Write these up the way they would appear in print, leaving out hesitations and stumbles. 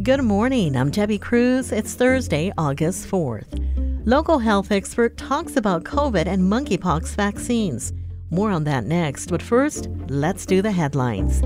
Good morning. I'm Debbie Cruz. It's Thursday, August 4th. Local health expert talks about COVID and monkeypox vaccines. More on that next, but first, let's do the headlines.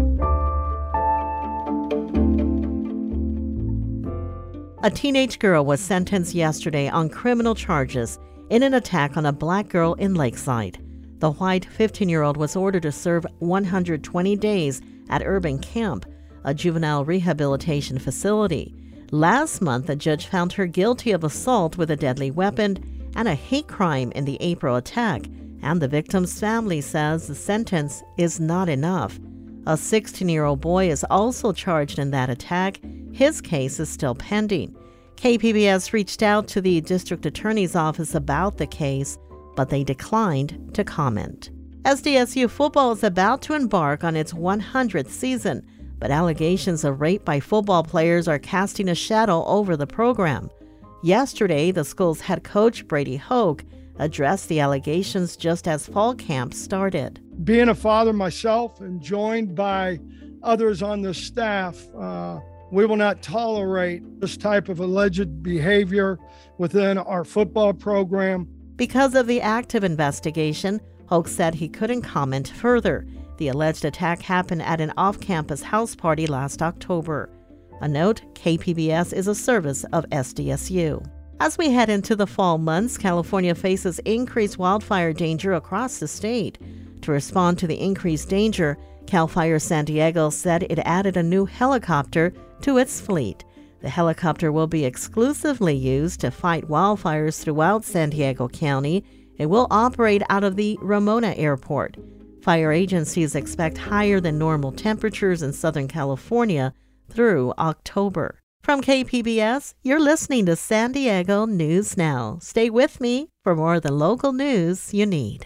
A teenage girl was sentenced yesterday on criminal charges in an attack on a black girl in Lakeside. The white 15-year-old was ordered to serve 120 days at Urban Camp, a juvenile rehabilitation facility. Last month, a judge found her guilty of assault with a deadly weapon and a hate crime in the April attack, and the victim's family says the sentence is not enough. A 16-year-old boy is also charged in that attack. His case is still pending. KPBS reached out to the district attorney's office about the case, but they declined to comment. SDSU football is about to embark on its 100th season, but allegations of rape by football players are casting a shadow over the program. Yesterday, the school's head coach, Brady Hoke, addressed the allegations just as fall camp started. Being a father myself and joined by others on the staff, we will not tolerate this type of alleged behavior within our football program. Because of the active investigation, Hoke said he couldn't comment further. The alleged attack happened at an off-campus house party last October. A note, KPBS is a service of SDSU. As we head into the fall months, California faces increased wildfire danger across the state. To respond to the increased danger, CAL FIRE San Diego said it added a new helicopter to its fleet. The helicopter will be exclusively used to fight wildfires throughout San Diego County. It will operate out of the Ramona Airport. Fire agencies expect higher than normal temperatures in Southern California through October. From KPBS, you're listening to San Diego News Now. Stay with me for more of the local news you need.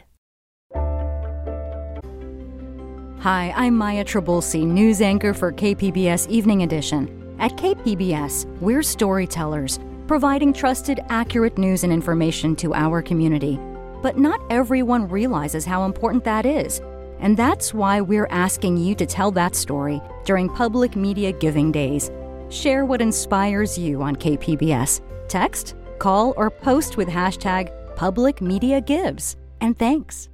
Hi, I'm Maya Trabulsi, news anchor for KPBS Evening Edition. At KPBS, we're storytellers, providing trusted, accurate news and information to our community. But not everyone realizes how important that is. And that's why we're asking you to tell that story during Public Media Giving Days. Share what inspires you on KPBS. Text, call, or post with hashtag #PublicMediaGives. And thanks.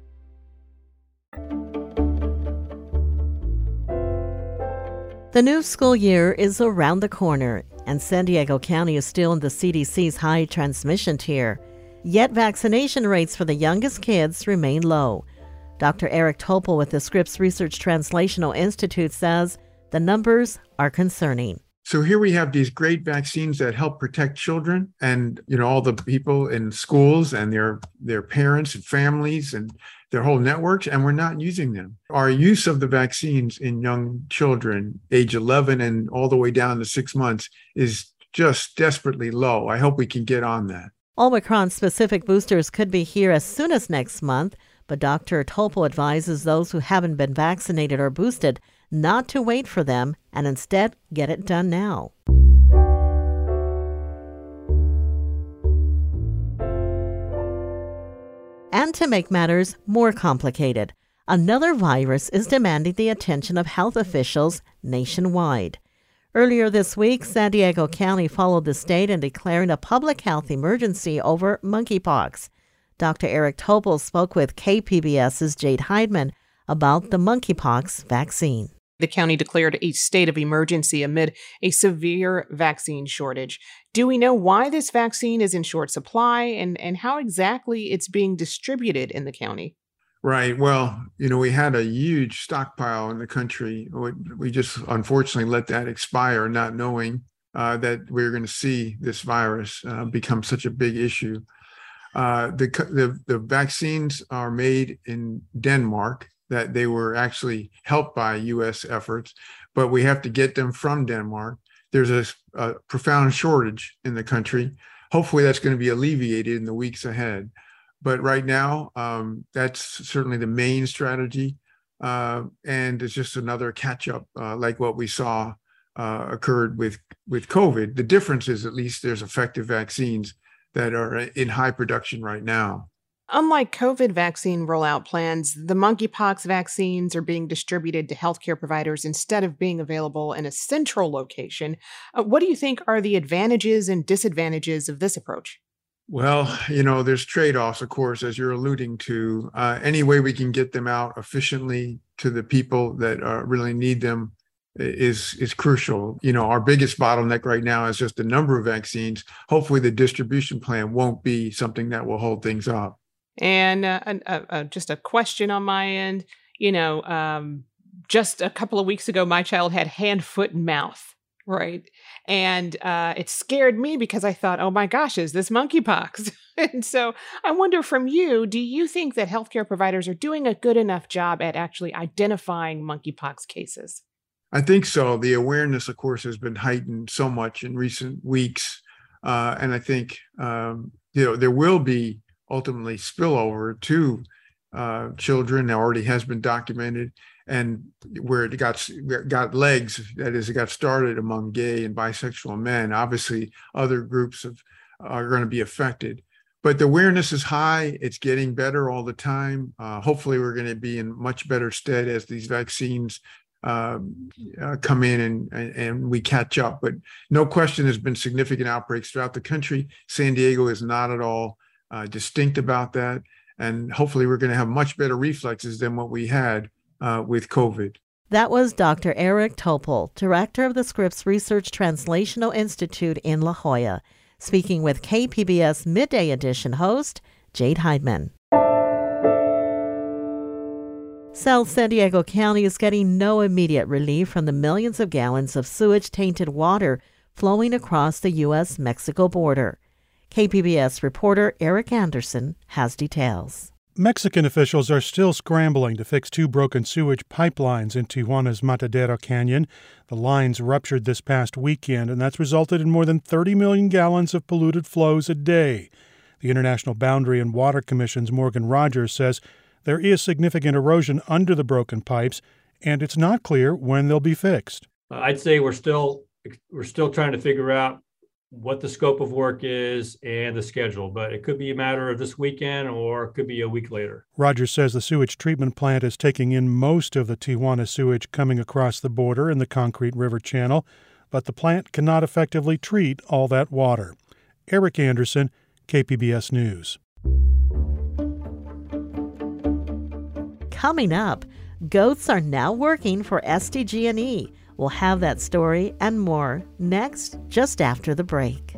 The new school year is around the corner, and San Diego County is still in the CDC's high transmission tier. Yet vaccination rates for the youngest kids remain low. Dr. Eric Topol with the Scripps Research Translational Institute says the numbers are concerning. So here we have these great vaccines that help protect children and, all the people in schools and their parents and families and their whole networks, and we're not using them. Our use of the vaccines in young children, age 11 and all the way down to 6 months, is just desperately low. I hope we can get on that. Omicron-specific boosters could be here as soon as next month, but Dr. Topol advises those who haven't been vaccinated or boosted not to wait for them and instead get it done now. And to make matters more complicated, another virus is demanding the attention of health officials nationwide. Earlier this week, San Diego County followed the state in declaring a public health emergency over monkeypox. Dr. Eric Topol spoke with KPBS's Jade Heidman about the monkeypox vaccine. The county declared a state of emergency amid a severe vaccine shortage. Do we know why this vaccine is in short supply and how exactly it's being distributed in the county? Right. Well, we had a huge stockpile in the country. We just unfortunately let that expire, not knowing that we're going to see this virus become such a big issue. The vaccines are made in Denmark, that they were actually helped by U.S. efforts, but we have to get them from Denmark. There's a profound shortage in the country. Hopefully that's going to be alleviated in the weeks ahead. But right now, that's certainly the main strategy. And it's just another catch-up like what we saw occurred with COVID. The difference is at least there's effective vaccines that are in high production right now. Unlike COVID vaccine rollout plans, the monkeypox vaccines are being distributed to healthcare providers instead of being available in a central location. What do you think are the advantages and disadvantages of this approach? Well, there's trade-offs, of course, as you're alluding to. Any way we can get them out efficiently to the people that really need them is crucial. Our biggest bottleneck right now is just the number of vaccines. Hopefully the distribution plan won't be something that will hold things up. And just a question on my end, just a couple of weeks ago, my child had hand, foot, and mouth, right? And it scared me because I thought, oh my gosh, is this monkeypox? And so I wonder from you, do you think that healthcare providers are doing a good enough job at actually identifying monkeypox cases? I think so. The awareness, of course, has been heightened so much in recent weeks. And I think, there will be ultimately spillover to children. That already has been documented, and where it got legs, that is, it got started among gay and bisexual men. Obviously, other groups are going to be affected. But the awareness is high. It's getting better all the time. Hopefully, we're going to be in much better stead as these vaccines come in and we catch up. But no question, there's been significant outbreaks throughout the country. San Diego is not at all distinct about that. And hopefully we're going to have much better reflexes than what we had with COVID. That was Dr. Eric Topol, director of the Scripps Research Translational Institute in La Jolla, speaking with KPBS Midday Edition host Jade Heidman. South San Diego County is getting no immediate relief from the millions of gallons of sewage-tainted water flowing across the U.S.-Mexico border. KPBS reporter Eric Anderson has details. Mexican officials are still scrambling to fix two broken sewage pipelines in Tijuana's Matadero Canyon. The lines ruptured this past weekend, and that's resulted in more than 30 million gallons of polluted flows a day. The International Boundary and Water Commission's Morgan Rogers says there is significant erosion under the broken pipes, and it's not clear when they'll be fixed. I'd say we're still trying to figure out what the scope of work is and the schedule, but it could be a matter of this weekend or it could be a week later. Rogers says the sewage treatment plant is taking in most of the Tijuana sewage coming across the border in the Concrete River Channel, but the plant cannot effectively treat all that water. Eric Anderson, KPBS News. Coming up, goats are now working for SDG&E. We'll have that story and more next, just after the break.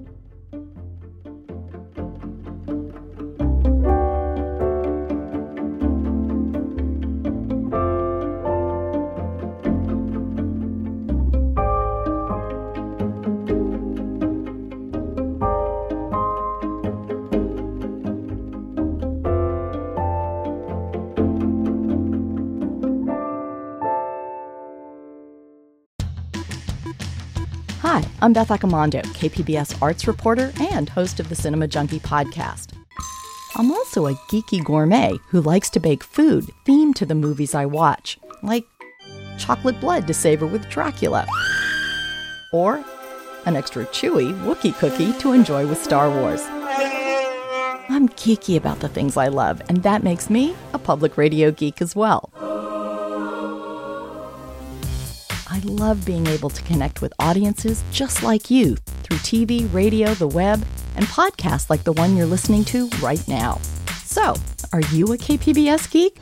Hi, I'm Beth Accomando, KPBS arts reporter and host of the Cinema Junkie podcast. I'm also a geeky gourmet who likes to bake food themed to the movies I watch, like chocolate blood to savor with Dracula, or an extra chewy Wookiee cookie to enjoy with Star Wars. I'm geeky about the things I love, and that makes me a public radio geek as well. I love being able to connect with audiences just like you through TV, radio, the web, and podcasts like the one you're listening to right now. So, are you a KPBS geek?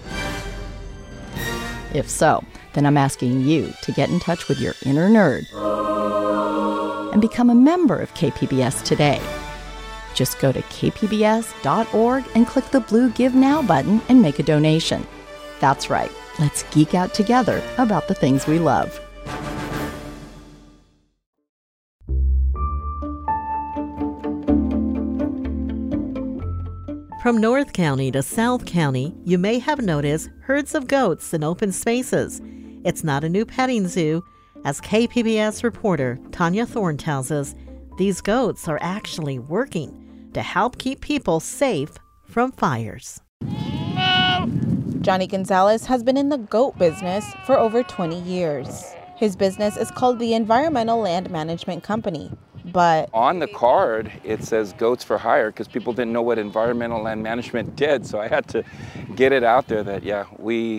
If so, then I'm asking you to get in touch with your inner nerd and become a member of KPBS today. Just go to kpbs.org and click the blue Give Now button and make a donation. That's right, let's geek out together about the things we love. From North County to South County, you may have noticed herds of goats in open spaces. It's not a new petting zoo. As KPBS reporter Tanya Thorne tells us, these goats are actually working to help keep people safe from fires. Johnny Gonzalez has been in the goat business for over 20 years. His business is called the Environmental Land Management Company. but on the card, it says goats for hire because people didn't know what environmental land management did. So I had to get it out there that, yeah, we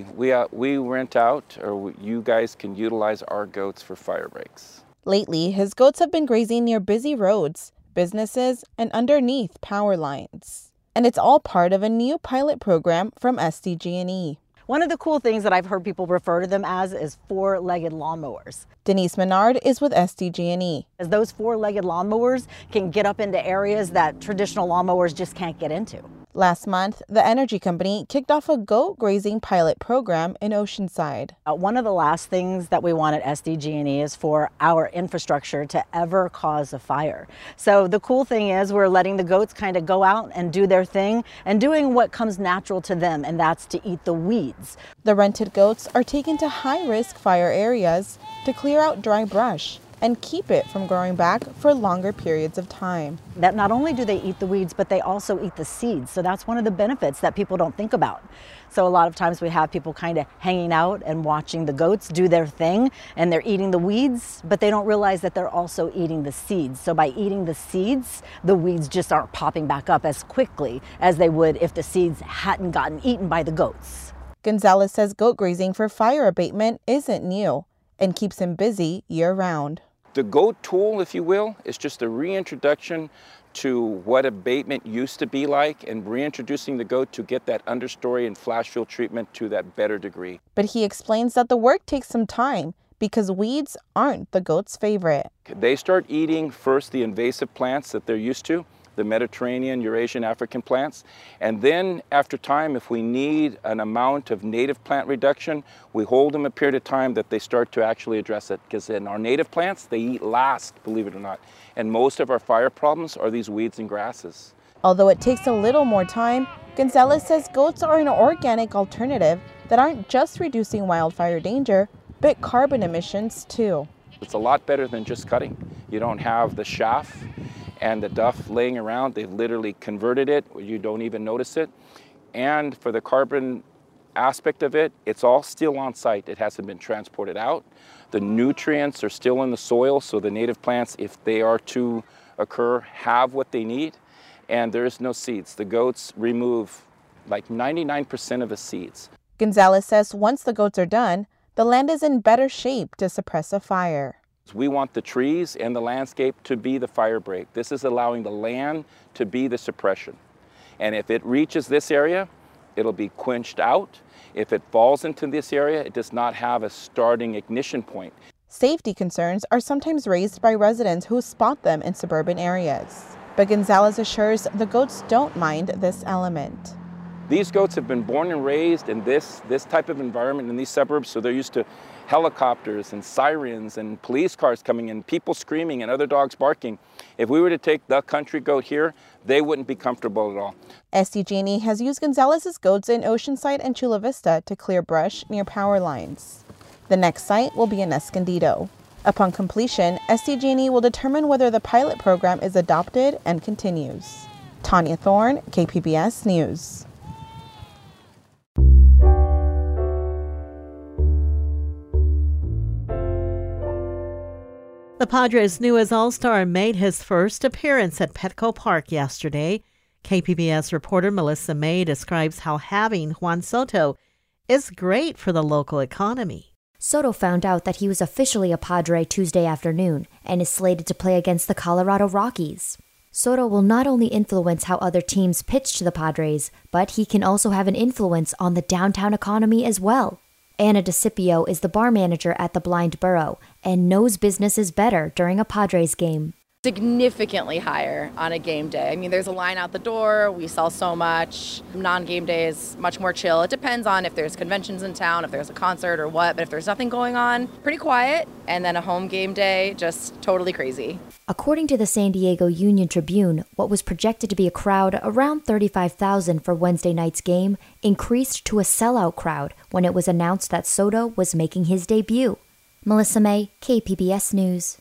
rent out, or you guys can utilize our goats for fire breaks. lately his goats have been grazing near busy roads, businesses, and underneath power lines. And it's all part of a new pilot program from SDG&E. One of the cool things that I've heard people refer to them as is four-legged lawnmowers. Denise Menard is with SDG&E. As those four-legged lawnmowers can get up into areas that traditional lawnmowers just can't get into. Last month, the energy company kicked off a goat grazing pilot program in Oceanside. One of the last things that we want at SDG&E is for our infrastructure to ever cause a fire. So the cool thing is we're letting the goats kind of go out and do their thing and doing what comes natural to them, and that's to eat the weeds. The rented goats are taken to high-risk fire areas to clear out dry brush and keep it from growing back for longer periods of time. That not only do they eat the weeds, but they also eat the seeds. So that's one of the benefits that people don't think about. So a lot of times we have people kind of hanging out and watching the goats do their thing, and they're eating the weeds, but they don't realize that they're also eating the seeds. So by eating the seeds, the weeds just aren't popping back up as quickly as they would if the seeds hadn't gotten eaten by the goats. Gonzalez says goat grazing for fire abatement isn't new and keeps him busy year-round. The goat tool, if you will, is just a reintroduction to what abatement used to be like and reintroducing the goat to get that understory and flash field treatment to that better degree. But he explains that the work takes some time because weeds aren't the goat's favorite. They start eating first the invasive plants that they're used to, the Mediterranean, Eurasian, African plants. And then after time, if we need an amount of native plant reduction, we hold them a period of time that they start to actually address it. Because in our native plants, they eat last, believe it or not. And most of our fire problems are these weeds and grasses. Although it takes a little more time, Gonzalez says goats are an organic alternative that aren't just reducing wildfire danger, but carbon emissions too. It's a lot better than just cutting. You don't have the chaff and the duff laying around. They've literally converted it where you don't even notice it. And for the carbon aspect of it, it's all still on site. It hasn't been transported out. The nutrients are still in the soil, so the native plants, if they are to occur, have what they need. And there is no seeds. The goats remove like 99% of the seeds. Gonzalez says once the goats are done, the land is in better shape to suppress a fire. We want the trees and the landscape to be the fire break. This is allowing the land to be the suppression. And if it reaches this area, it'll be quenched out. If it falls into this area, it does not have a starting ignition point. Safety concerns are sometimes raised by residents who spot them in suburban areas. But Gonzalez assures the goats don't mind this element. These goats have been born and raised in this type of environment in these suburbs, so they're used to helicopters and sirens and police cars coming in, people screaming and other dogs barking. If we were to take the country goat here, they wouldn't be comfortable at all. SDG&E has used Gonzalez's goats in Oceanside and Chula Vista to clear brush near power lines. The next site will be in Escondido. Upon completion, SDG&E will determine whether the pilot program is adopted and continues. Tanya Thorne, KPBS News. The Padres' newest All-Star made his first appearance at Petco Park yesterday. KPBS reporter Melissa May describes how having Juan Soto is great for the local economy. Soto found out that he was officially a Padre Tuesday afternoon and is slated to play against the Colorado Rockies. Soto will not only influence how other teams pitch to the Padres, but he can also have an influence on the downtown economy as well. Anna DeCipio is the bar manager at the Blind Burro and knows business is better during a Padres game. Significantly higher on a game day. I mean, there's a line out the door. We sell so much. Non-game day is much more chill. It depends on if there's conventions in town, if there's a concert or what. But if there's nothing going on, pretty quiet. And then a home game day, just totally crazy. According to the San Diego Union Tribune, what was projected to be a crowd around 35,000 for Wednesday night's game increased to a sellout crowd when it was announced that Soto was making his debut. Melissa May, KPBS News.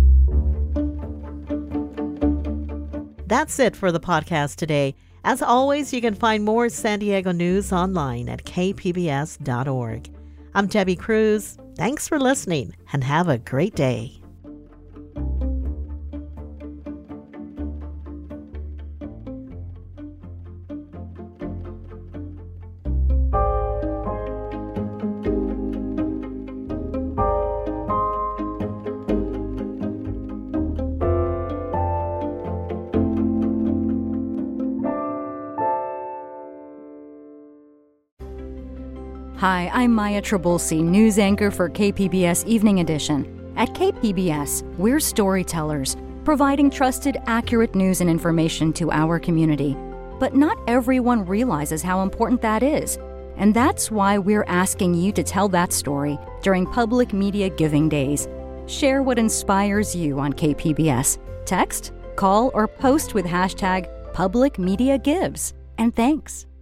That's it for the podcast today. As always, you can find more San Diego news online at kpbs.org. I'm Debbie Cruz. Thanks for listening and have a great day. Hi, I'm Maya Trabulsi, news anchor for KPBS Evening Edition. At KPBS, we're storytellers, providing trusted, accurate news and information to our community. But not everyone realizes how important that is. And that's why we're asking you to tell that story during Public Media Giving Days. Share what inspires you on KPBS. Text, call, or post with hashtag #PublicMediaGives. And thanks.